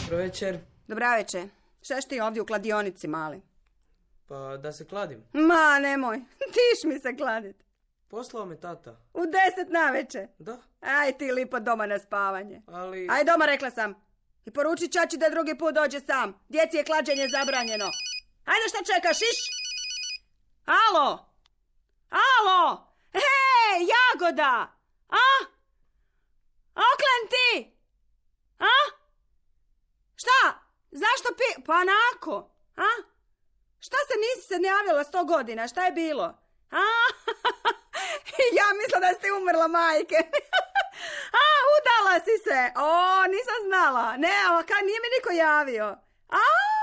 Dobro večer. Dobra večer. Šta ti ovdje u kladionici, mali? Pa da se kladim. Ma, nemoj. Tiš mi se kladit. Poslao me tata. U 10 navečer? Da. Aj ti lipo doma na spavanje. Ali... Aj doma, rekla sam. I poruči čači da drugi put dođe sam. Djeci je klađenje zabranjeno. Ajde, šta čekaš, iš? Alo? Alo? Hej, Jagoda! A? Oklen ti? A? Šta? Zašto Pa nako? A? Šta se nisi se najavila 100 godina? Šta je bilo? A? Ja mislim da si umrla, majke. A, udala si se. O, nisam znala. Ne, kad nije mi niko javio. A?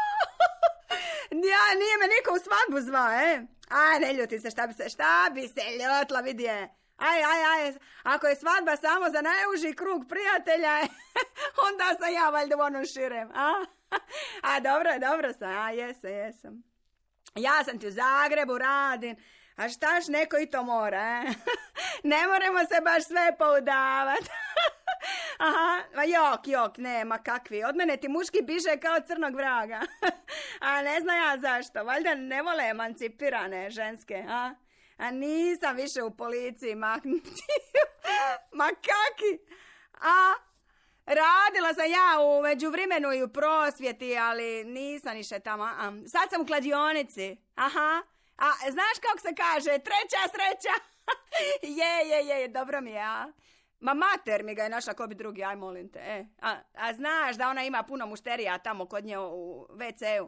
Ja, nije me niko u svadbu zvao, Aj, ne ljuti se, šta bi se ljutla, vidi je. Aj, ako je svadba samo za najuži krug prijatelja, onda sam ja valjda u onom širem, a dobro sam, jesam. Ja sam ti u Zagrebu, radim, a štaš neko i to mora, Ne moramo se baš sve poudavat. Aha, jok, nema kakvi. Od mene ti muški biže kao crnog vraga. A ne znam ja zašto. Valjda ne vole emancipirane ženske, a nisam više u policiji, ma kaki. Radila sam ja u međuvremenu i u prosvjeti, ali nisam više tamo. Sad sam u kladionici. Aha. A znaš kako se kaže? Treća sreća. Je, dobro mi je, Ma mater mi ga je našla ko bi drugi, aj molim te. A znaš da ona ima puno mušterija tamo kod nje u WC-u.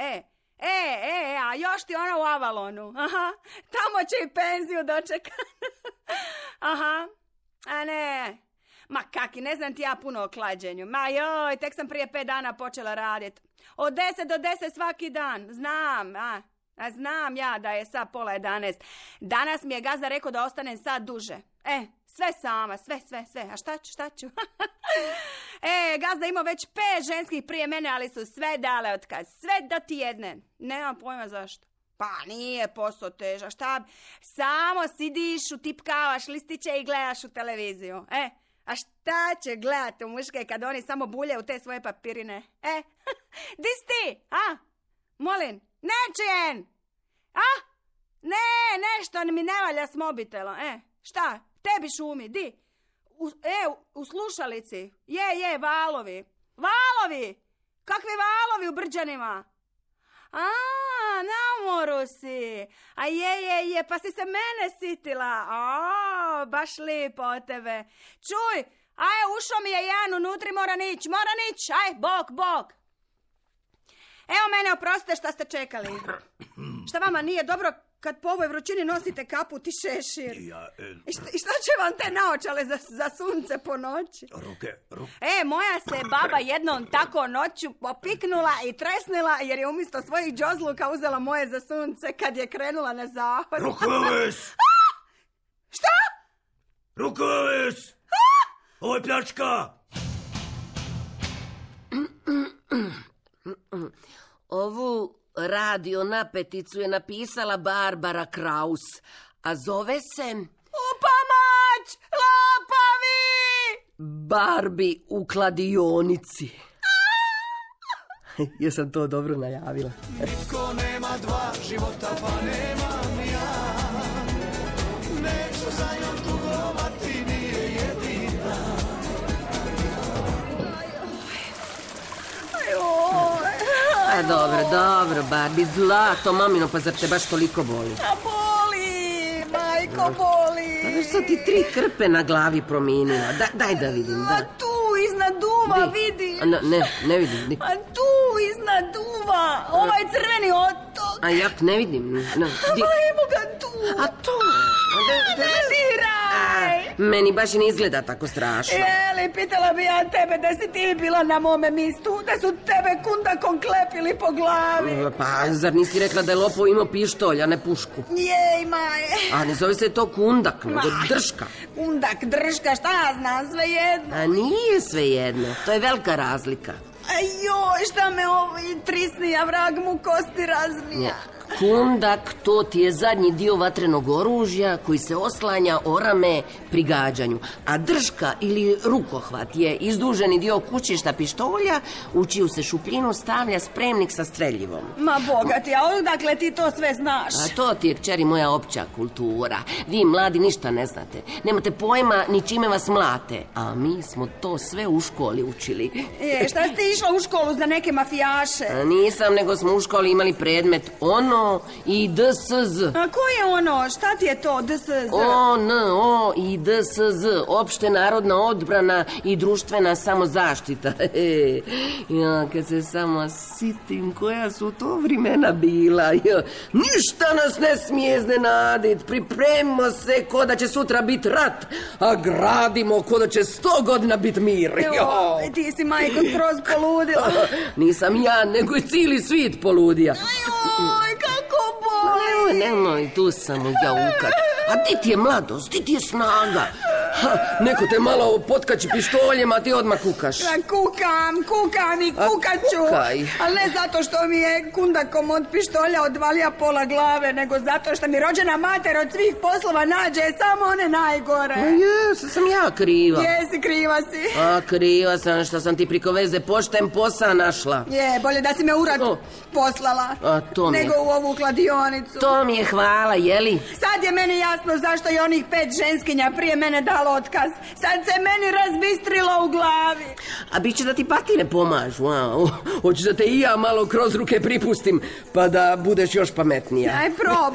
A još ti ona u Avalonu. Aha, tamo će i penziju dočekati. Aha, a ne. Ma kaki, ne znam ti ja puno o klađenju. Ma joj, tek sam prije 5 dana počela raditi. Od 10 do 10 svaki dan. Znam, a znam ja da je sad 10:30. Danas mi je gazda rekao da ostanem sad duže. Sve sama, sve. A šta ću? Gazda imao već 5 ženskih prije mene, ali su sve dale otkaz. Sve do ti jedne. Nemam pojma zašto. Pa nije posao težak. Šta? Samo sidiš, utipkavaš listiće i gledaš u televiziju. A šta će gledati u muške kad oni samo bulje u te svoje papirine? Di si ti? Molim, nećen! Ne, nešto mi ne valja s mobitelom. Šta? Tebi šumi, di? U slušalici. Je, valovi. Valovi! Kakvi valovi u Brđanima? Na moru si. A je, pa si se mene sitila. Baš lipo od tebe. Čuj, ušao mi je jedan unutri, mora nić. Aj, bok. Evo mene, oprostite šta ste čekali. Šta vama nije dobro kad po ovoj vrućini nosite kaput i šešir? I šta će vam te naočale za sunce po noći? Ruke. Moja se baba jednom tako noću popiknula i tresnila jer je umjesto svojih džozluka uzela moje za sunce kad je krenula na zahod. Rukoves! Šta? Rukoves! Ovo je pljačka! Ovu radio napeticu je napisala Barbara Kraus, a zove se... U pomoć! Lopovi! Barbie u kladionici. Jesam to dobro najavila. Nitko nema 2 života, pa nemam ja. Neću za njom tugovati, nije jedina. Dobro, Barbie, zlato, mamino, pa zar te baš toliko boli? A boli, majko, boli. A već sad ti 3 krpe na glavi promijenila. Daj da vidim, da. A tu, iznad duva, vidi. Ne vidim. A tu, iznad duva, ovaj crveni otok. A ja ne vidim. Evo ga tu. A to... Ne diraj. Meni baš i ne izgleda tako strašno. Jeli, pitala bi ja tebe da si ti bila na mome mistu, da su tebe kundakom klepili po glavi. Pa, zar nisi rekla da je lopov imao pištolj, a ne pušku? Jej, maje. A ne zove se to kundak, nego drška. Kundak, drška, šta ja znam, sve jedno. A nije sve jedno, to je velika razlika. Joj, šta me ovo trisni, a vrag mu kosti razmija. Kundak, to ti je zadnji dio vatrenog oružja koji se oslanja o rame pri gađanju. A držka ili rukohvat je izduženi dio kućišta pištolja u čiju se šupljinu stavlja spremnik sa streljivom. Ma bogati, a odakle ti to sve znaš? A to ti je, kćeri, moja opća kultura. Vi mladi ništa ne znate. Nemate pojma ni čime vas mlate. A mi smo to sve u školi učili. Šta ste išla u školu za neke mafijaše? Nisam, nego smo u školi imali predmet ono i DSZ. A ko je ono? Šta ti je to DSZ? ONO i DSZ. Opšte narodna odbrana i društvena samozaštita. Ja, kad se samo sitim koja su to vremena bila. Ja, ništa nas ne smije iznenadit. Pripremimo se ko da će sutra biti rat, a gradimo ko da će 100 godina biti mir. Evo, ti si, majko, skroz poludila. Nisam ja, nego je cijeli svit poludija. Ajoj, kako boli. Nemoj, tu sam ja ukat. A di ti je mladost, di ti je snaga? Neko te malo potkači pištoljem, a ti odmah kukaš. Kukam i kukaću. Ali ne zato što mi je kundakom od pištolja odvalija pola glave, nego zato što mi rođena mater od svih poslova nađe samo one najgore. Sam ja kriva. Jesi, kriva si. A kriva sam što sam ti priko veze pošten posao našla. Bolje da si me urad poslala, nego u ovu kladionicu. To mi je hvala, jeli? Sad je meni jasno zašto je onih 5 ženskinja prije mene dalo otkaz. Sad se meni razbistrilo u glavi. A bit će da ti patine pomažu, a? Hoćeš da te i ja malo kroz ruke pripustim, pa da budeš još pametnija. Aj,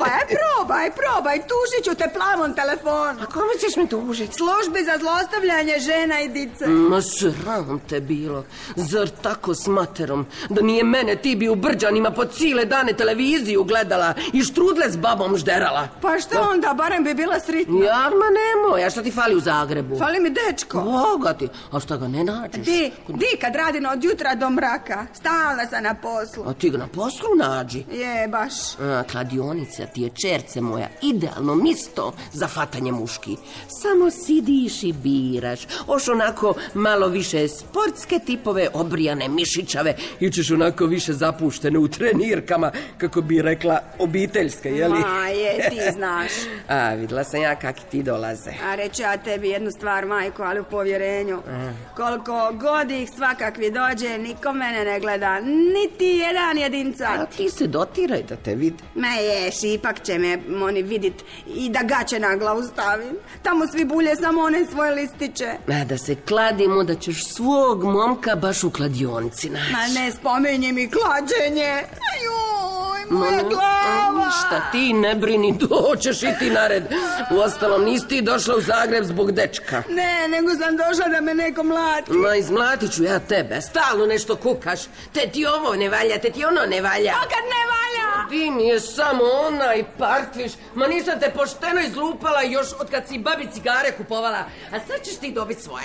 probaj, tužit ću te plavom telefonu. A kome ćeš me tužiti? Službi za zlostavljanje žena i dice. Ma sram te bilo. Zar tako s materom? Da nije mene, ti bi u Brđanima po cijele dane televiziju gledala i štrudle s babom žderala. Pa što onda, barem bi bila sritna. Ja, ma nemoj, a šta ti fali u Zagrebu? Fali mi dečko. Bogati, a šta ga ne nađeš? Di kad radim od jutra do mraka. Stalna sam na poslu. A ti ga na poslu nađi? Je, baš. Kladionica ti je, čerce moja, idealno misto za fatanje muški. Samo sidiš i biraš. Oš onako malo više sportske tipove, obrijane, mišićave, i ćeš onako više zapuštene u trenirkama, kako bi rekla, obiteljske, jeli? Ma je, ti znaš. A, videla sam ja kak ti dolaze. A reći ja tebi jednu stvar, majko, ali u povjerenju. Koliko god ih svakakvi dođe, niko mene ne gleda, niti jedan jedinca. A ti se dotiraj da te vidi. Ma ješ, ipak će me oni vidit i da gaće na glavu stavim. Tamo svi bulje samo one svoje listiće. A da se kladimo da ćeš svog momka baš u kladionici naći. Ma ne spominji mi klađenje. Ajoj, moja glava. Ništa, ti ne brini, doćeš i ti nared. Uostalom, nisi ti došla u Zagreb zbog dečka. Ne, nego sam došla da me neko mlati. Ma izmlatit ću ja tebe, stalno nešto kukaš. Te ti ovo ne valja, te ti ono ne valja. To kad ne valja? Ti mi je samo onaj partviš. Ma nisam te pošteno izlupala još od kad si babi cigare kupovala. A sad ćeš ti dobiti svoje.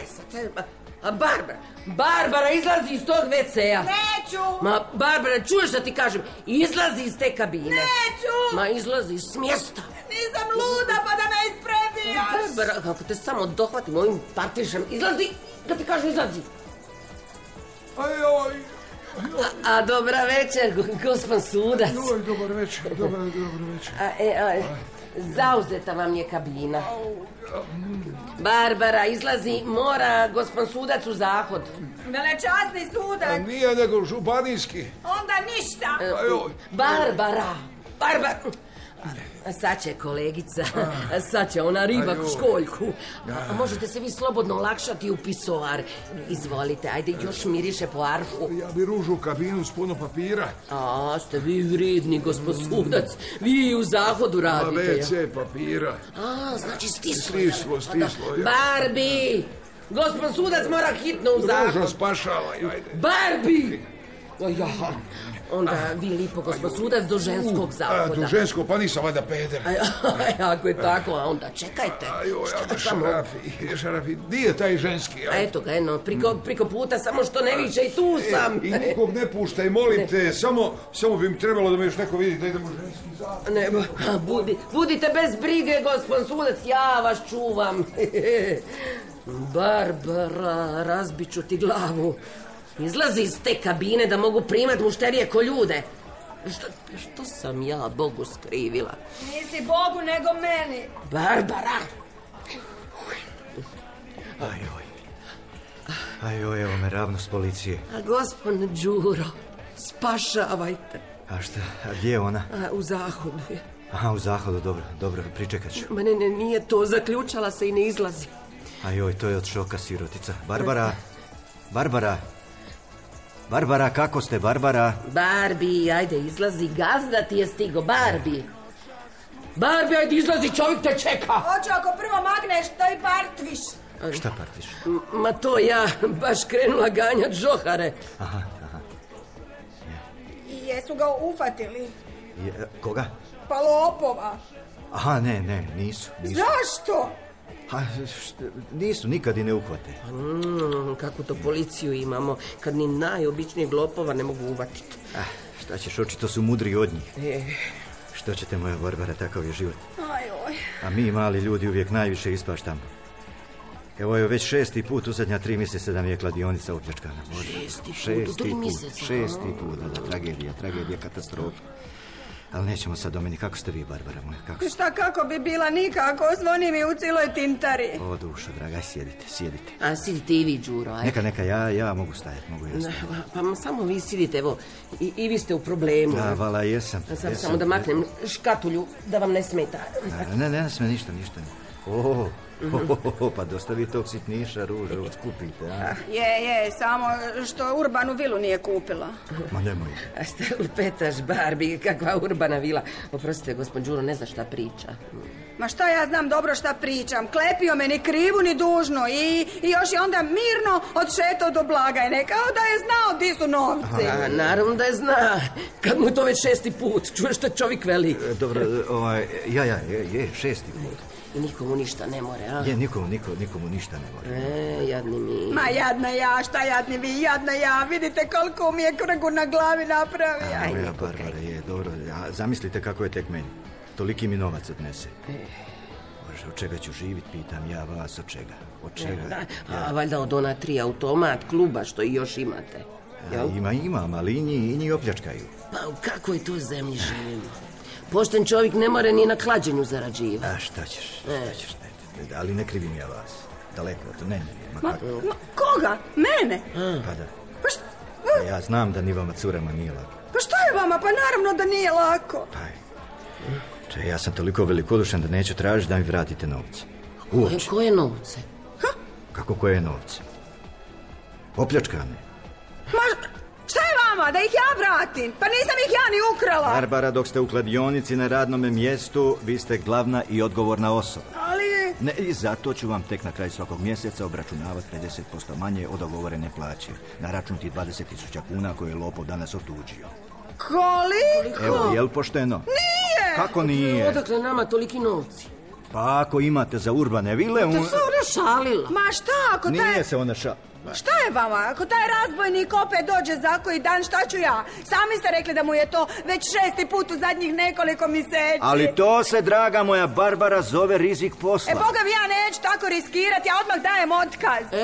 A Barbara, izlazi iz tog WC-a. Neću. Ma Barbara, čuješ da ti kažem, izlazi iz te kabine. Neću. Ma izlazi s mjesta. Nisam luda pa da me isprebijaš. Barbara, kako te samo dohvatim ovim partvišem, izlazi, da ti kažem izlazi. Ajoj. A dobra večer, gospon sudac. Joj, dobar večer. Zauzeta vam je kabina. Barbara, izlazi, mora gospon sudac u zahod. Velečasni sudac. Nije nego županijski. Onda ništa. Barbara. Sad će kolegica, sad će ona ribak u školjku. A možete se vi slobodno olakšati u pisoar. Izvolite, ajde, još miriše po arfu. Ja bi ružu u kabinu s puno papira. A, ste vi vridni, gospod sudac. Vi u zahodu radite. WC papira. A, znači stislo. Stislo. Barbi! Gospod sudac mora hitno u zahod. Ružo spašava, ajde. Barbi! Onda vi lipo, gospod sudac, do ženskog zahoda. Do ženskog, pa nisam valjda peder. Ako je tako, a onda čekajte. Šarafi, di je taj ženski? Eto ga, priko puta, samo što ne viče i tu sam. I nikog ne puštaj, molim te, samo bi mi trebalo da me još neko vidi da idemo u ženski zahod. Ne, budite bez brige, gospod sudac, ja vas čuvam. Barbara, razbit ću ti glavu. Izlazi iz te kabine da mogu primat mušterije ko ljude. Što sam ja Bogu skrivila? Nisi Bogu, nego meni. Barbara! Ajoj, evo me ravno s policije. A gospodine Đuro, spašavajte. A šta, a gdje je ona? U zahodu je. Aha, u zahodu, dobro, pričekat ću. Ma ne, nije to, zaključala se i ne izlazi. Ajoj, to je od šoka, sirotica. Barbara, kako ste, Barbara? Barbie, ajde, izlazi, gazda ti je stigo, Barbie. Barbie, ajde, izlazi, čovjek te čeka. Hoću ako prvo magneš, to i partviš. Šta partiš? Ma to ja baš krenula ganjat žohare. Aha. I jesu ga ufatili? Koga? Pa lopova. Aha, ne, nisu. Zašto? Nisu, nikad i ne uhvate. Kako to policiju imamo, kad ni najobičnijeg lopova ne mogu uvatiti. Šta ćeš, očito su mudri od njih. Što ćete, moja Barbara, takav je život. Ajoj. A mi, mali ljudi, uvijek najviše ispaštamo. Evo je već 6. put u zadnja 3 mjeseca da mi je kladionica opljačkana. 6. put u 3 mjeseca? 6. put, da, tragedija, katastrofa. Ali nećemo sad do meni. Kako ste vi, Barbara moja? Šta kako bi bila nikako, zvoni mi u cijeloj tintari. O, dušo, draga, sjedite. A sidite i vi, Đuro, ajde. Neka, ja mogu stajati, mogu ja stajati. Pa samo vi sidite, evo, i vi ste u problemu. Da, vala, jesam. Samo da maknem škatulju, da vam ne smeta. Ne sme ništa. Pa dosta vi tog sitniša, ruža, odskupite, a? Je, samo što urbanu vilu nije kupila. Ma nemoj. A šta lupetaš, Barbie, kakva urbana vila. Oprostite, gospod Đuro, ne zna šta priča. Ma šta ja znam dobro šta pričam. Klepio me ni krivu ni dužno i još je onda mirno odšetao do blagajne. Kao da je znao di su novci. A, naravno da je zna. Kad mu to već 6. put. Čuješ što čovjek veli. Dobro, je 6. put. I nikomu ništa ne more, a? Je, nikomu ništa ne more. Jadni mi. Ma jadna ja, šta jadni vi, jadna ja. Vidite koliko mi je krgu na glavi napravio. Moja Barbara, je, dobro. Zamislite kako je tek meni. Toliki mi novac odnese. Bože, od čega ću živit, pitam ja vas, od čega? Od čega? A valjda od ona 3 automat kluba što i još imate. Imam, ali i njih opljačkaju. Pa u kakvoj to zemlji živimo? Pošten čovjek ne more ni na klađenju zarađivati. A šta ćeš? Ali ne krivim ja vas. Daleko od to, ne. Ma koga? Mene? Pa da. Pa šta? Ja znam da ni vama curama nije lako. Pa šta je vama? Pa naravno da nije lako. Ja sam toliko velikodušan da neću tražiti da mi vratite novce. Uopće. Koje novce? Kako koje novce? Opljačkane. Ma šta je vama? Da ih ja vratim? Pa nisam ih ja ni ukrala. Barbara, dok ste u kladionici na radnome mjestu, vi ste glavna i odgovorna osoba. Ali... Ne, i zato ću vam tek na kraju svakog mjeseca obračunavati 50% manje od dogovorene plaće. Na račun ti 20.000 kuna koje je lopov danas otuđio. Koliko? Evo, jel pošteno? Nije! Kako nije? Odakle nama toliki novci? Pa ako imate za urbane vile... To se ona šalila. Ma šta ako taj... Nije se ona Šta je vama? Ako taj razbojnik opet dođe za koji dan, šta ću ja? Sami ste rekli da mu je to već 6. put u zadnjih nekoliko mjeseci. Ali to se, draga moja Barbara, zove rizik posla. Boga mi, ja neću tako riskirati, ja odmah dajem otkaz.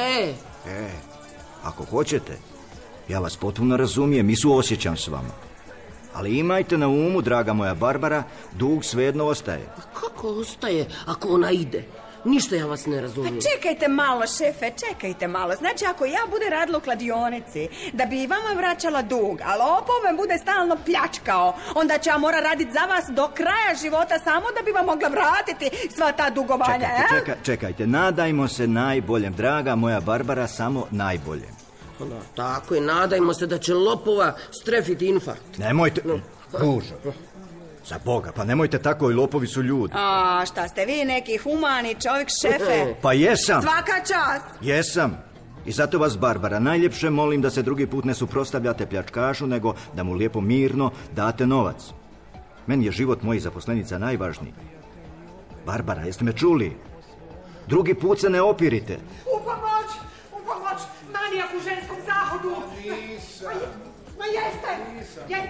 Ako hoćete, ja vas potpuno razumijem i suosjećam s vama. Ali imajte na umu, draga moja Barbara, dug svejedno ostaje. Kako ostaje ako ona ide? Ništa ja vas ne razumijem. Pa čekajte malo, šefe, čekajte malo. Znači, ako ja bude radila u kladionici, da bi vama vraćala dug, a lopov me bude stalno pljačkao, onda ću ja mora raditi za vas do kraja života samo da bi vam mogla vratiti sva ta dugovanja. Čekajte, nadajmo se najboljem, draga moja Barbara, samo najboljem. Da, tako je, nadajmo se da će lopova strefiti infarkt. Nemojte, ružo. Za Boga, pa nemojte tako, i lopovi su ljudi. A šta ste vi neki humani čovjek, šefe? Pa jesam. Svaka čast. Jesam. I zato vas, Barbara, najljepše molim da se drugi put ne suprotstavljate pljačkašu, nego da mu lijepo mirno date novac. Meni je život mojih zaposlenica najvažniji. Barbara, jeste me čuli? Drugi put se ne opirite. U pomoć, manijak u ženskom zahodu. Ma jeste.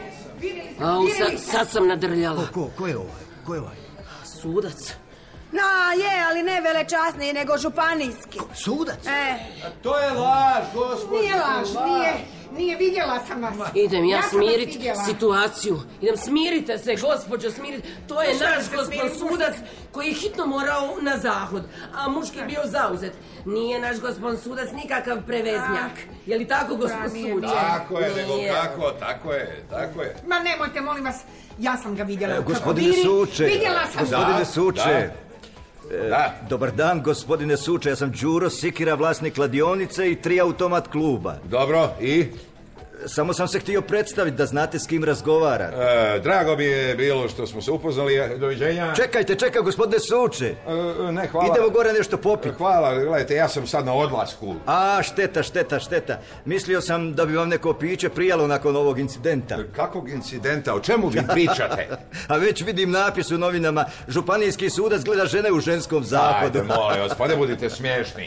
Sad sam nadrljala. Ko je ovaj? Sudac. Ali ne velečasniji, nego županijski. Sudac? To je laž, gospodin. Nije laž, Nije, vidjela sam vas. Idem ja sam vas smirit vidjela. situaciju. Idem, smirite se, gospođo, smirite. To je naš gospon sudac koji je hitno morao na zahod, a muški je bio zauzet. Nije naš gospon sudac nikakav preveznjak. Je li tako, gospon suđe? Tako je, nego kako, tako je. Ma nemojte, molim vas, ja sam ga vidjela. Gospodine Suče. Vidjela sam. Gospodine Suče. Da. Dobar dan, gospodine Suče. Ja sam Đuro Sikira, vlasnik kladionice i 3 automat kluba. Dobro, i? Samo sam se htio predstaviti da znate s kim razgovarate. Drago mi je bilo što smo se upoznali. Doviđenja. Čekaj, gospodine Suče. Ne, hvala. Idemo gore nešto popiti. Hvala, gledajte, ja sam sad na odlasku. A, šteta. Mislio sam da bi vam neko piće prijalo nakon ovog incidenta. Kakvog incidenta? O čemu vi pričate? A već vidim napis u novinama. Županijski sudac gleda žene u ženskom zahodu. Ajde, molim vas, pa ne budite smiješni.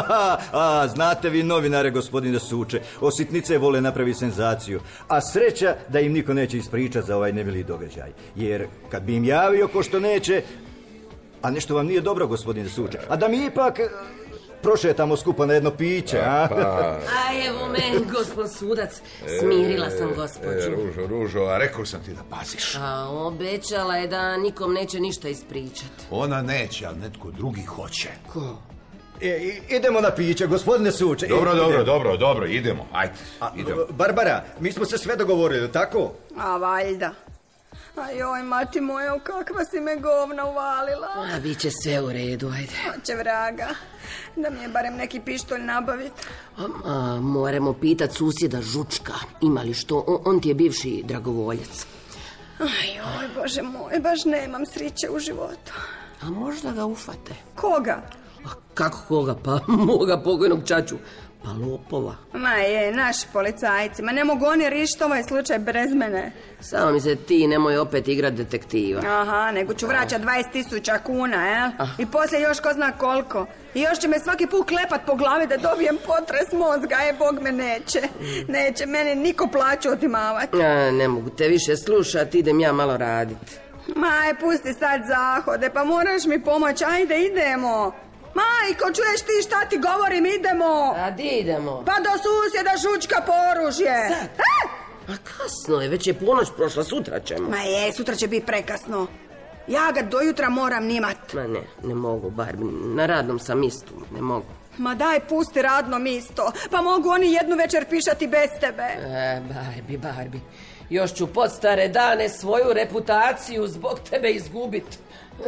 Znate vi novinare, gospodine Suče. Ositnice vole napraviti senzaciju. A sreća da im niko neće ispričati za ovaj nemili događaj. Jer kad bi im javio ko što neće, a nešto vam nije dobro, gospodine Suče, a da mi ipak prošetamo skupa na jedno piće, a? A evo me, gospon sudac, smirila sam gospođu. Ružo, a rekao sam ti da paziš. A obećala je da nikom neće ništa ispričati. Ona neće, ali netko drugi hoće. Ko? Idemo na piće, gospodine Suče. Dobro, idemo, ajde, idemo. Barbara, mi smo se sve dogovorili, tako? A valjda. A joj, mati moja, kakva si me govna uvalila. A bit će sve u redu, ajde. Oće vraga, da mi je barem neki pištolj nabaviti. Moramo pitat susjeda Žučka, ima li što, on ti je bivši dragovoljac. Joj, Bože moj, baš nemam sriće u životu. A možda ga ufate? Koga? A kako koga? Pa moga pokojnog čaču. Pa lopova. Ma je, naši policajci. Ma ne mogu oni riješiti ovaj slučaj bez mene. Samo mi se ti nemoj opet igrat detektiva. Aha, nego ću vraćati 20.000 kuna, jel? I poslije još ko zna koliko. I još će me svaki put klepat po glavi da dobijem potres mozga. Bog me neće. Neće meni niko plaću otimavati. Ne mogu te više slušati, idem ja malo radit. Pusti sad zahode, pa moraš mi pomoći. Ajde, idemo. Majko, čuješ ti šta ti govorim, idemo. A di idemo? Pa do susjeda Žučka po oružje. Sad? A kasno je, već je ponoć prošla, sutra ćemo. Ma je, sutra će biti prekasno. Ja ga do jutra moram nimat. Ma ne mogu, Barbi, na radnom sam mjestu, ne mogu. Ma daj, pusti radno mjesto, pa mogu oni jednu večer pišati bez tebe. Barbi, još ću pod stare dane svoju reputaciju zbog tebe izgubit.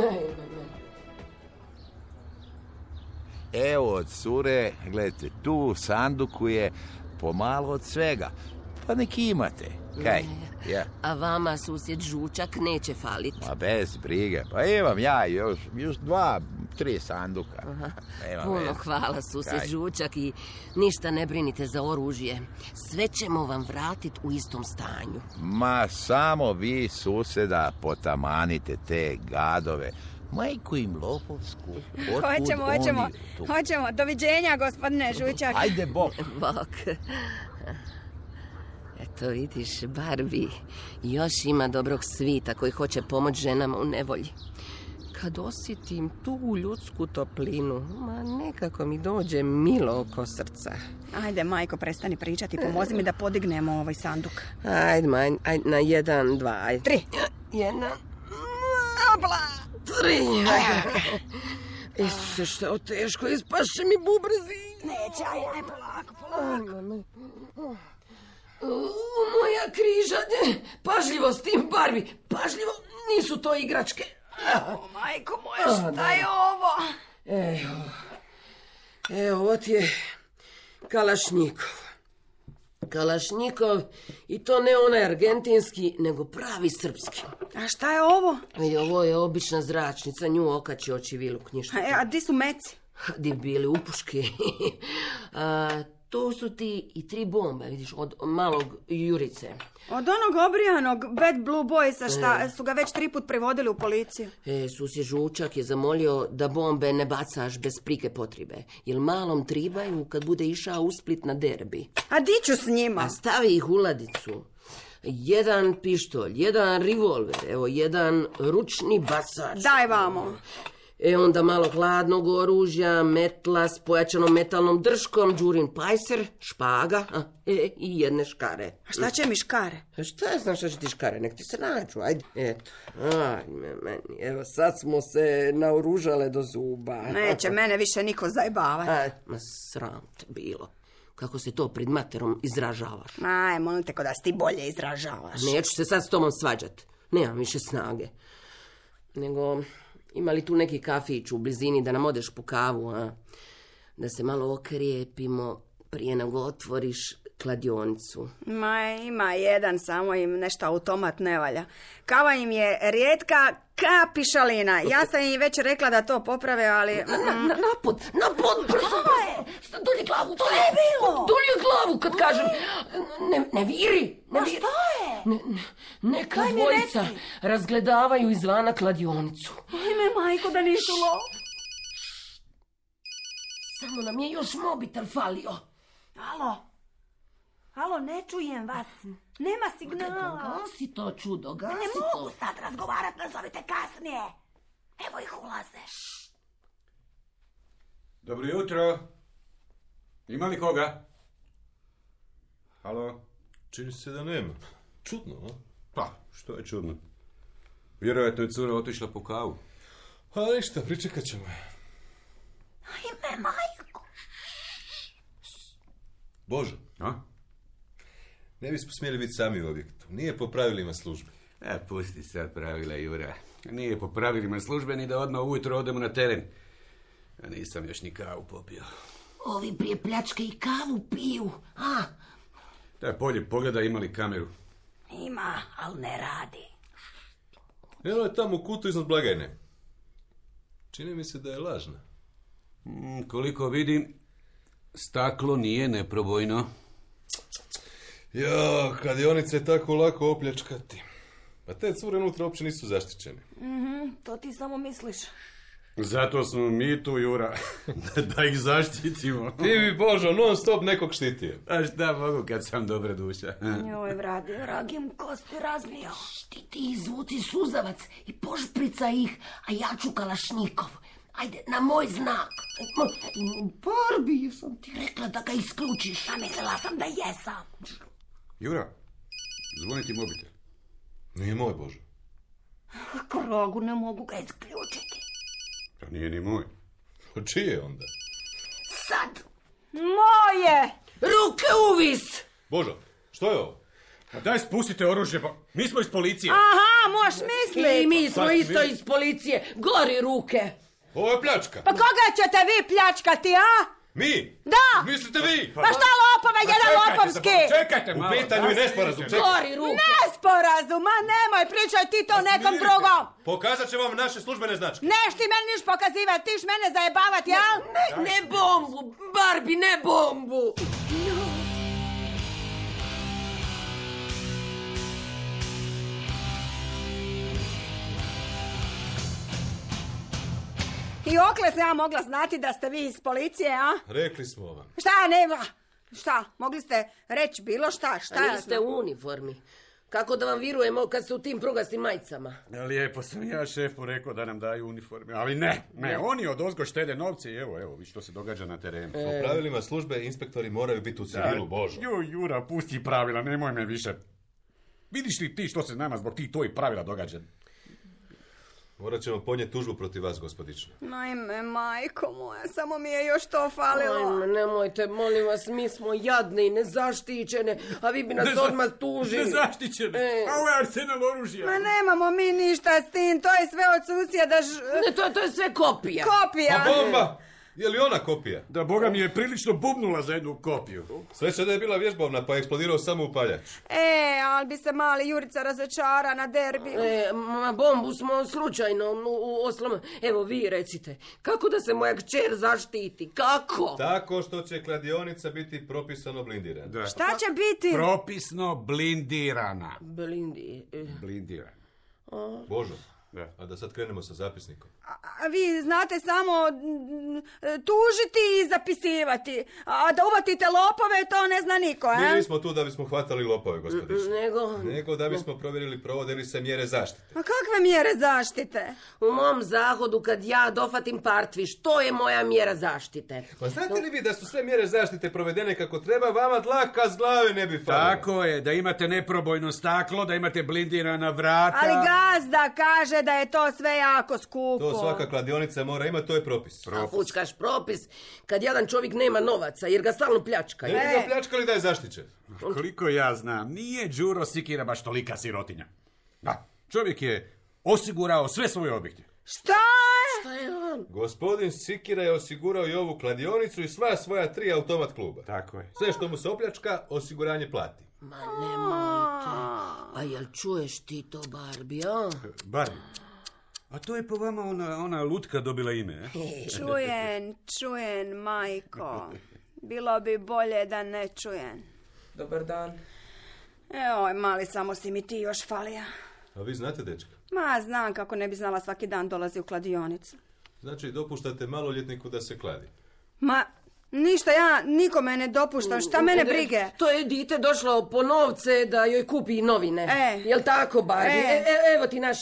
Evo, cure, gledajte, tu u sanduku je pomalo od svega. Pa neki imate. Kaj? Ja. A vama susjed Žučak neće falit. Ma bez brige. Pa imam ja još 2-3 sanduka. Puno hvala susjed Žučak i ništa ne brinite za oružje. Sve ćemo vam vratit u istom stanju. Ma samo vi susjeda potamanite te gadove. Majku im lopovsku. Hoćemo. Doviđenja, gospodine Žučak. Ajde, bok. Eto vidiš, Barbi, još ima dobrog svita koji hoće pomoći ženama u nevolji. Kad osjetim tu ljudsku toplinu, nekako mi dođe milo oko srca. Ajde, majko, prestani pričati, pomozi mi da podignemo ovaj sanduk. Ajde, na 1, 2, ajde. 3. 1, Obla! 3. Isuse, što je teško, ispašće mi bubrezi. Neće, aj, polako. Moja križa, pažljivo s tim, Barbi, pažljivo, nisu to igračke. Majko moja, šta je ovo? Evo, ovo ti je Kalašnjikov i to ne onaj argentinski, nego pravi srpski. A šta je ovo? Ovo je obična zračnica, nju okači očiviluk, ništa. A di su meci? Di bili upuške. To su ti i 3 bombe, vidiš, od malog Jurice. Od onog obrijanog Bad Blue Boysa šta su ga već 3 put privodili u policiju. Susjed Žučak je zamolio da bombe ne bacaš bez prike potrebe, jer malom tribaju kad bude išao u Split na derbi. A di ću s njima? A stavi ih u ladicu. 1 pištolj, 1 revolver, evo 1 ručni bacač. Daj vamo. Onda malo hladnog oružja, metla s pojačanom metalnom drškom, đurin pajser, špaga i jedne škare. A šta će mi škare? Šta ja znam šta će ti škare, nek ti se nađu, ajde. Eto, meni, evo sad smo se naoružale do zuba. Neće mene više niko zajebavati. Ma sram te bilo. Kako se to pred materom izražavaš? Aj, molim te ko da si ti bolje izražavaš. Neću se sad s tobom svađat. Nemam više snage. Nego, ima li tu neki kafić u blizini da nam odeš po kavu, a? Da se malo okrijepimo prije nego otvoriš kladionicu. Ima jedan, samo im nešto automat ne valja. Kava im je rijetka kapišalina. Ja sam im već rekla da to poprave, ali... Napod! Dolje glavu! Što je bilo? Dolje glavu kad kažem. Ne viri! Ma što je? Neka dvojica razgledavaju izvana kladionicu. Ajme, majko, da nisu lo... Samo nam je još mobitel falio. Alo, ne čujem vas. Nema signala. Gasi to čudo, gasi to. Ne mogu sad razgovarat, nazovite kasnije. Evo ih ulaze. Dobro jutro. Ima li koga? Halo? Čini se da nema. Čudno, a? Pa, što je čudno? Vjerojatno je cura otišla po kavu. A ništa, pričekat ćemo. Ajme, majko. Božo. A? Ne bismo smjeli biti sami u objektu. Nije po pravilima službe. Pusti sad pravila, Jura. Nije po pravilima službe ni da odmah ujutro odemo na teren. Ja nisam još ni kavu popio. Ovi prije pljačke i kavu piju, a? Daj polje pogleda ima li kameru. Ima, ali ne radi. Evo je tamo u kutu iznad blagajne. Čini mi se da je lažna. Koliko vidim, staklo nije neprobojno. Jo, kladionice je tako lako opljačkati. Pa te cure unutra uopće nisu zaštićene. To ti samo misliš. Zato smo mi tu, Jura, da ih zaštitimo. Ti bi, Božo, non stop nekog štitio. A šta mogu kad sam dobra duša? Joj, vragim kosti razmio. Ti izvuci suzavac i pošprica ih, a ja ću kalašnikov. Ajde, na moj znak. Barbie, sam ti rekla da ga isključiš. A mislila sam da jesam. Jura, zvoni ti mobitel. Nije moj, Božo. Krogu, ne mogu ga isključiti. Pa nije ni moj. Pa čiji je onda? Sad. Moje! Ruke uvis! Božo, što je ovo? Pa daj spustite oružje, pa mi smo iz policije. Aha, moš mislit. I mi smo isto iz policije. Gori ruke. Ovo je pljačka. Pa koga ćete vi pljačkati, a? Mi? Da! Mislite vi? Pa šta lopove, jedan lopovski? Čekajte malo. U pitanju je nesporazum. Gori ruke. Nesporazum, ma nemoj, pričaj ti to nekom drugom. Pokazat će vam naše službene značke. Neš ti meni niš pokazivati, tiš mene zajebavati, jel? Ne bombu, Barbie, ne bombu. I okle sam ja mogla znati da ste vi iz policije, a? Rekli smo vam. Šta, nema? Šta, mogli ste reći bilo šta? Šta A ja niste znam? u uniformi. Kako da vam virujemo kad ste u tim prugastim majicama? Lijepo sam ja šefu rekao da nam daju uniforme, ali ne, oni odozgo štede novce i evo, vi što se događa na terenu. Po pravilima službe inspektori moraju biti u civilu, Božo. Jura, pusti pravila, nemoj me više. Vidiš li ti što se nama zbog tih tvojih pravila događa? Morat ćemo podnijeti tužbu protiv vas, gospodična. Naime, majko moja, samo mi je još to falilo. Ajme, nemojte, molim vas, mi smo jadne i nezaštićene, a vi bi nas odmah tužili. Nezaštićene? A ovo je arsenal oružja. Ma nemamo mi ništa s tim, to je sve od susjeda Ne, to je sve kopija. kopija. A bomba! Je li ona kopija? Da, Boga mi je prilično bubnula za jednu kopiju. Sreća da je bila vježbovna, pa je eksplodirao samo upaljač. Ali bi se mali Jurica razočara na derbi. Bombu smo slučajno oslomili. Evo, vi recite, kako da se moja kćer zaštiti? Kako? Tako što će kladionica biti propisano blindirana. Da. Šta će biti? Propisno blindirana. Blindirana. Blindirana. Božo, Da. A da sad krenemo sa zapisnikom. A vi znate samo tužiti i zapisivati. A da uvatite lopove, to ne zna niko, Mi nismo tu da bismo hvatali lopove, gospodice. Nego... Nego da bismo provjerili provode li se mjere zaštite. A kakve mjere zaštite? U mom zahodu kad ja dofatim partviš, to je moja mjera zaštite. Pa znate li vi da su sve mjere zaštite provedene kako treba, vama dlaka s glave ne bi falila. Tako je, da imate neprobojno staklo, da imate blindirana vrata. Ali gazda kaže da je to sve jako skupo. To svaka kladionica mora imati, to je propis. A fučkaš propis kad jedan čovjek nema novaca jer ga stalno pljačkaju. Ne bi ga pljačkali da je zaštićen. Koliko ja znam, nije Đuro Sikira baš tolika sirotinja. Da, čovjek je osigurao sve svoje objekte. Šta je? Šta je on? Gospodin Sikira je osigurao i ovu kladionicu i sva svoja 3 automat kluba. Tako je. Sve što mu se opljačka, osiguranje plati. Ma nemojte. A jel čuješ ti to, Barbie, a? Barbie, a to je po vama ona lutka dobila ime, Čujem, majko. Bilo bi bolje da ne čujem. Dobar dan. Eoj, mali, samo si mi ti još falija. A vi znate, dečka? Ma, znam kako ne bi znala, svaki dan dolazi u kladionicu. Znači, dopuštate maloljetniku da se kladi. Ma, ništa, ja nikome ne dopuštam, šta mene brige? To je dite došlo po novce da joj kupi novine. Jel tako, Barbie? Evo ti na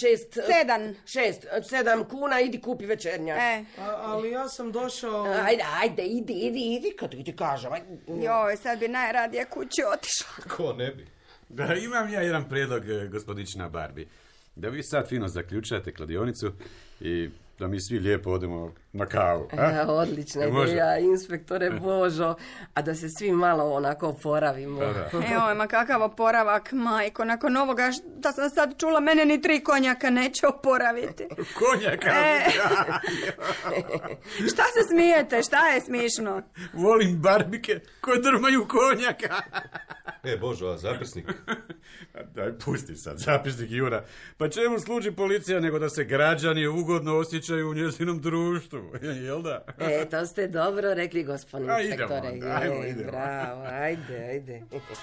7 kuna, idi kupi večernjak. Ali ja sam došao... Ajde, idi, kad ti kažem. Joj, sad bi najradije kući otišla. Ko ne bi? Da, imam ja jedan prijedlog, gospodična Barbie. Da vi sad fino zaključate kladionicu i da mi svi lijepo odemo na kavu. Odlična ideja, inspektore Božo. A da se svi malo onako oporavimo. Evo, ma kakav oporavak, majko. Nakon ovoga što sam sad čula, mene ni 3 konjaka neće oporaviti. Konjaka? Šta se smijete? Šta je smišno? Volim barbike koje drmaju konjaka. Božo, a zapisnik? Daj, pusti sad zapisnik, Jura. Pa čemu služi policija nego da se građani ugodno osjećaju u njezinom društvu, jel da? To ste dobro rekli, gospodin inspektore. Idemo. Bravo, ajde.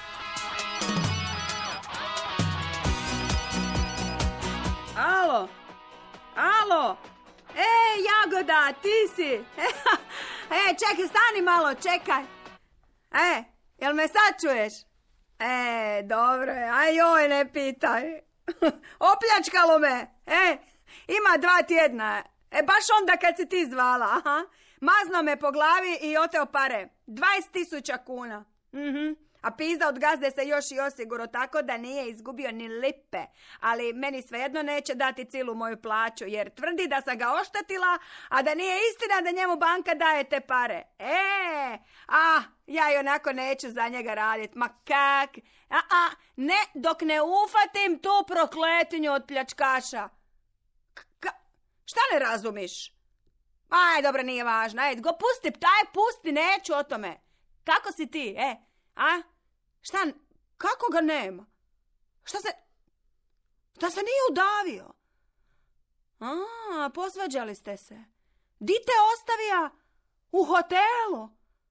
Alo? Jagoda, ti si? Čekaj, stani malo, čekaj. Jel me sad čuješ? Dobro je, joj, ne pitaj. Opljačkalo me. Ima 2 tjedna. Baš onda kad si ti zvala. Mazno me po glavi i oteo pare. 20.000 kuna. A pizda od gazde se još i osigurao, tako da nije izgubio ni lipe. Ali meni svejedno neće dati cijelu moju plaću, jer tvrdi da sam ga oštetila, a da nije istina da njemu banka daje te pare. Ja i onako neću za njega raditi. Ma kak? Ne, dok ne ufatim tu prokletinju od pljačkaša. Šta ne razumiš? Dobro, nije važno. Pusti, neću o tome. Kako si ti, Šta? Kako ga nema? Šta se nije udavio? Posvađali ste se. Di te ostavija? U hotelu?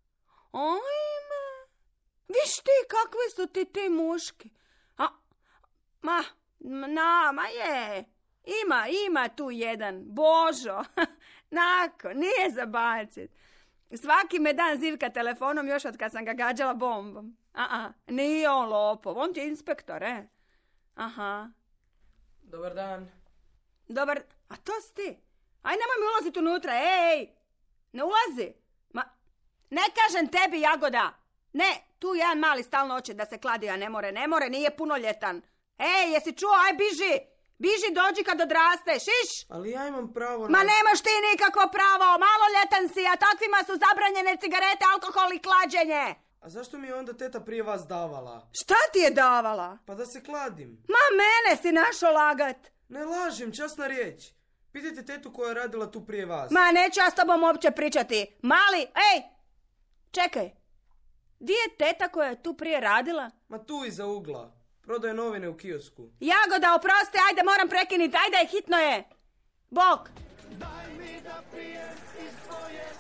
Ajme. Viš ti, kakvi su ti muški? Ma je. Ima tu jedan. Božo. Nije za bacit. Svaki me dan zivka telefonom još od kad sam ga gađala bombom. Nije on lopov, on ti je inspektor, Dobar dan. A to si ti? Nemoj mi ulaziti unutra, ne ulazi. Ne kažem tebi, Jagoda. Ne, tu jedan mali stalno hoće da se kladi, a ne more, nije punoljetan. Jesi čuo, biži, dođi kad odrasteš, iš? Ali ja imam pravo na... Ma nemaš ti nikakvo pravo, maloljetan si, a takvima su zabranjene cigarete, alkohol i klađenje. A zašto mi je onda teta prije vas davala? Šta ti je davala? Pa da se kladim. Ma mene si našo lagat. Ne lažem, časna riječ. Pitajte tetu koja je radila tu prije vas. Ma neću ja s tobom uopće pričati. Mali, čekaj. Di je teta koja je tu prije radila? Ma tu iza ugla. Prodaje novine u kiosku. Jagoda, oprosti, ajde, moram prekinuti, ajde, hitno je. Bok.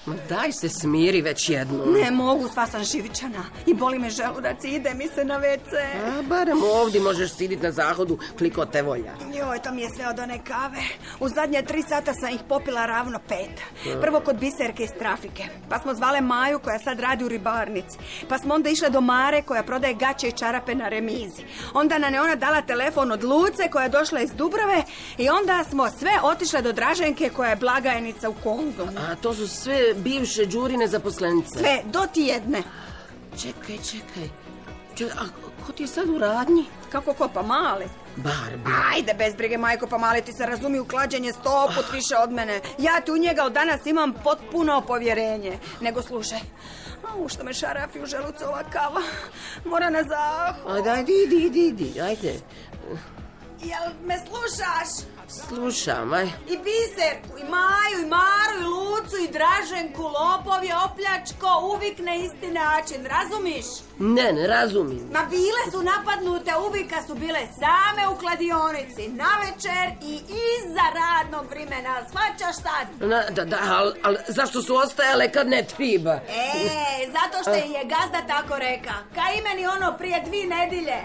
Ma daj se smiri već jednu. Ne mogu, sva sam živičana. I boli me želudac i ide mi se na WC. A barem ovdje možeš sidit na zahodu kliko te volja. Joj, to mi je sve od one kave. U zadnje 3 sata sam ih popila ravno 5. Prvo kod Biserke iz trafike. Pa smo zvale Maju koja sad radi u ribarnici. Pa smo onda išle do Mare koja prodaje gaće i čarape na remizi. Onda nam je ona dala telefon od Luce koja je došla iz Dubrave. I onda smo sve otišle do Draženke koja je blagajnica u Konzumu. A to su sve bivše Đurine zaposlenice. Sve, do ti jedne. Čekaj. A ko ti je sad u radnji? Kako ko, pa Mali? Barbie. Ajde, bez brige, majko, pa Mali, ti se razumi u klađenje 100 put više od mene. Ja ti u njega od danas imam potpuno povjerenje. Nego slušaj, što me šarafi u želucu ova kava. Mora na zahod. Ajde, idi, ajde. Jel me slušaš? Slušam, aj. I Biserku, i Maju, i Maru, i Lucu, i Draženku, lopov je opljačko, uvijek na isti način, razumiš? Ne razumim. Ma bile su napadnute, uvijek su bile same u kladionici, navečer i iza radnog vremena, shvaćaš sad? Ali zašto su ostajale kad ne triba? Zato što je gazda tako reka, ka imeni ono prije 2 nedjelje.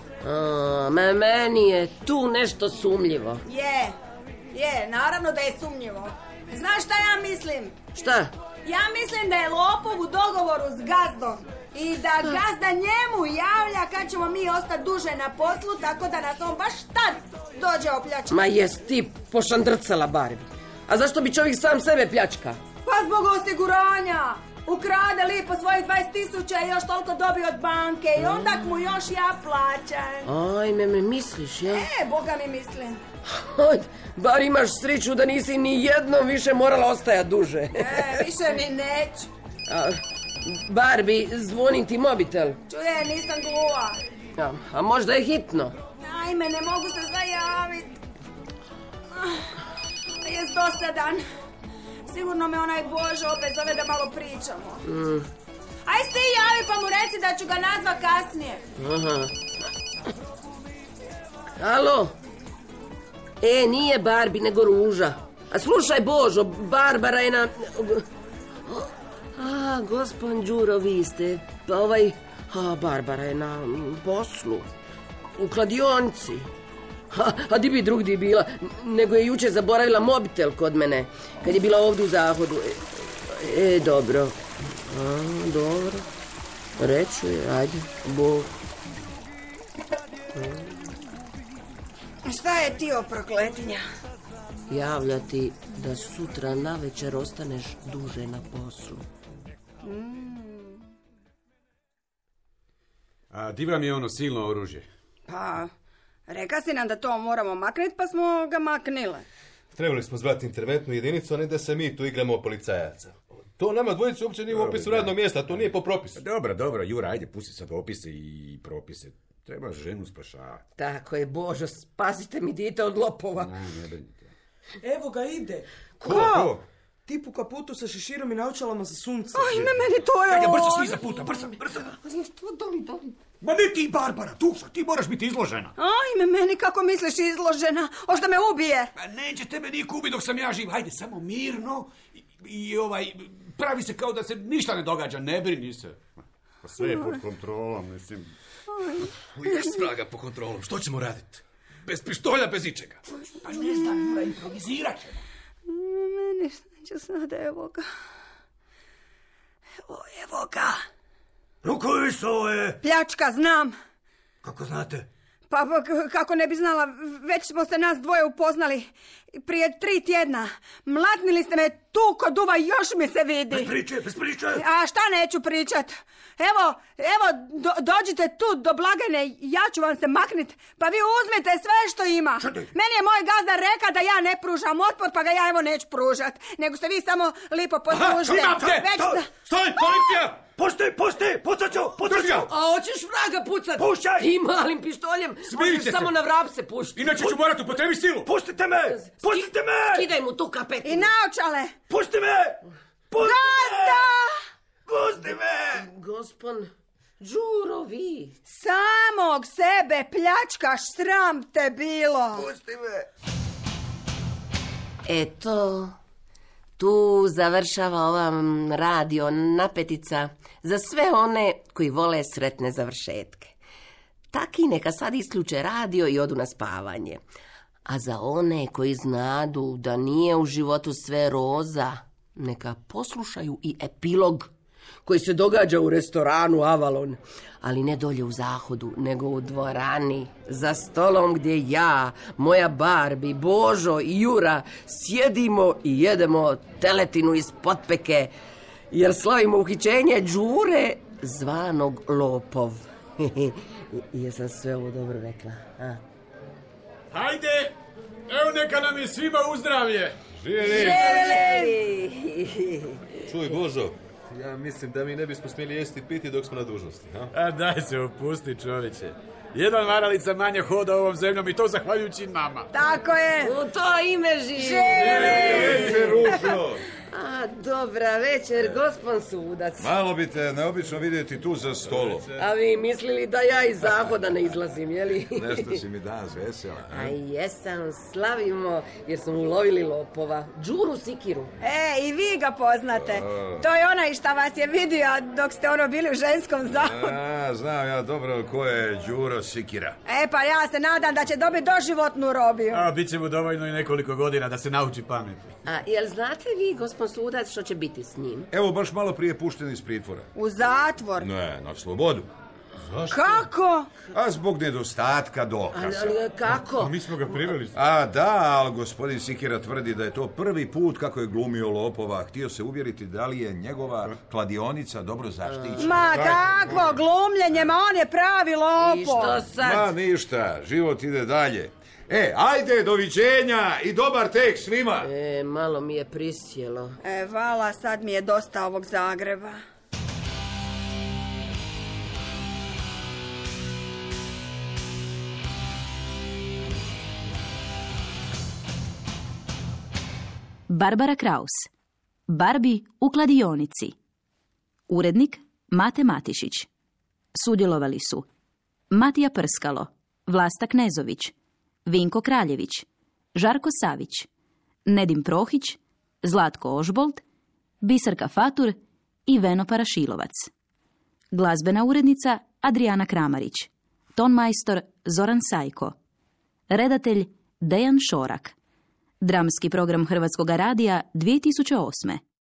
Meni je tu nešto sumnjivo. Je, naravno da je sumnjivo. Znaš šta ja mislim? Šta? Ja mislim da je lopov u dogovoru s gazdom i da gazda njemu javlja kad ćemo mi ostati duže na poslu, tako da nas on baš tad dođe opljačati. Ma jes ti pošandrcala, Barbie. A zašto bi čovjek sam sebe pljačka? Pa zbog osiguranja. Ukrade lipo svojih 20.000 i još toliko dobije od banke i onda mu još ja plaćam. Ajme, me misliš, je? Boga mi mislim. Bar imaš sreću da nisi ni jednom više morala ostajati duže. Više ni neću. Barbie, zvoni ti mobitel. Čuje, nisam gluva. A možda je hitno. Ajme, ne mogu se zajaviti. Jes dosadan. Sigurno me onaj Božo opet zove da malo pričamo. Aj ti javi pa mu reci da ću ga nazvat kasnije. Alo? Nije Barbie, nego Ruža. A slušaj, Božo, Barbara je na... Gospod Đuro, vi ste... Barbara je na poslu. U kladionici. A di bi drugdje bila, nego je jučer zaboravila mobitel kod mene, kad je bila ovdje u zahodu. Dobro. Dobro. Reću je, ajde, Bog. Šta je ti o prokletinja? Javlja ti da sutra navečer ostaneš duže na poslu. A di vam je ono silno oružje? Pa... Reka si nam da to moramo maknuti, pa smo ga maknile. Trebali smo zvati interventnu jedinicu, a ne da se mi tu igramo policajaca. To nama dvojicu uopće nije u opisu radnog mjesta, to nije po propisu. Dobro, Jura, ajde, pusti sad opise i propise. Treba ženu spašavati. Tako je, Božo, spasite mi dite od lopova. Ne brinite. Evo ga ide. Ko? Tip u kaputu sa šeširom i naočalama za sunce. Ajme, meni to je Ajde, brzo svi za puta, brzo. Doli. Ma ne ti, Barbara, ti moraš biti izložena. Ajme, meni kako misliš izložena? Ošta me ubije. Pa neće tebe niko ubiti dok sam ja živ. Hajde, samo mirno i pravi se kao da se ništa ne događa, ne brini se. Pa sve je pod kontrolom, mislim. Jes vraga po kontrolom, što ćemo raditi? Bez pištolja, bez ičega. Pa ne znam, mora improvizirat ćemo. Meni će sad, evo ga. Evo ga. Rukuj se ovo je. Pljačka, znam. Kako znate? Pa kako ne bi znala, već smo se nas dvoje upoznali prije 3 tjedna. Mlatnili ste me tu kod duva, još mi se vidi. Bez priče. A šta neću pričat? Evo, dođite tu do blagajne, ja ću vam se maknit, pa vi uzmite sve što ima. Meni je moj gazda reka da ja ne pružam otpor, pa ga ja evo neću pružat. Nego ste vi samo lipo poslužite. Stoj, policija! Pusti, pucat ću. A hoćeš vraga pucat? Pušćaj! Ti malim pištoljem Smirite možeš se. samo na vrap se pušti. Inače ću morati upotrebiti silu. Pustite me! Skidaj mu tu kapetinu. I naočale. Pusti me! Gazda! Pusti me! Gospon Đuro, vi. Samog sebe pljačkaš, sram te bilo. Pusti me! Eto, Tu završava ova radio napetica za sve one koji vole sretne završetke. Taki neka sad isključe radio i odu na spavanje. A za one koji znadu da nije u životu sve roza, neka poslušaju i epilog koji se događa u restoranu Avalon, ali ne dolje u Zahodu, nego u dvorani, za stolom gdje ja, moja Barbie, Božo i Jura sjedimo i jedemo teletinu iz potpeke, jer slavimo uhićenje Đure, zvanog Lopov. Jesam sve ovo dobro rekla? A? Hajde, evo neka nam je svima uzdravlje. Živjeli! Čuj, Božo, ja mislim da mi ne bismo smjeli jesti i piti dok smo na dužnosti. A daj se opusti, čovječe. Jedan varalica manje hoda ovom zemljom i to zahvaljujući nama. Tako je. U to ime živi. Večer, Ružo! A, dobra večer, gospon sudac. Malo bi te neobično vidjeti tu za stolom. A vi mislili da ja iz Zahoda ne izlazim, jeli? Nešto si mi danas vesela. A jesam, slavimo jer smo ulovili lopova. Đuru Sikiru. I vi ga poznate. To je onaj šta vas je vidio dok ste bili u ženskom Zahodu. Znam ja dobro ko je Đuro Sikira. Pa ja se nadam da će dobiti doživotnu robiju. A bit će mu dovoljno i nekoliko godina da se nauči pameti. A jel znate vi, gospon sudac, što će biti s njim? Evo, baš malo prije pušten iz pritvora. U zatvor? Ne, na slobodu. Zašto? Kako? A zbog nedostatka dokaza. Ali kako? A mi smo ga priveli. A da, ali gospodin Sikira tvrdi da je to prvi put kako je glumio lopova. Htio se uvjeriti da li je njegova kladionica dobro zaštićena. Ma kakvo glumljenje, ma on je pravi lopov. I što sad? Ma ništa, život ide dalje. Ajde, doviđenja i dobar tek svima. Malo mi je prisjelo. Vala, sad mi je dosta ovog Zagreba. Barbara Kraus. Barbie u kladionici. Urednik Mate Matišić. Sudjelovali su Matija Prskalo, Vlasta Knezović, Vinko Kraljević, Žarko Savić, Nedim Prohić, Zlatko Ožbolt, Biserka Fatur i Veno Parašilovac. Glazbena urednica Adriana Kramarić. Tonmajstor Zoran Sajko. Redatelj Dejan Šorak. Dramski program Hrvatskog radija 2008.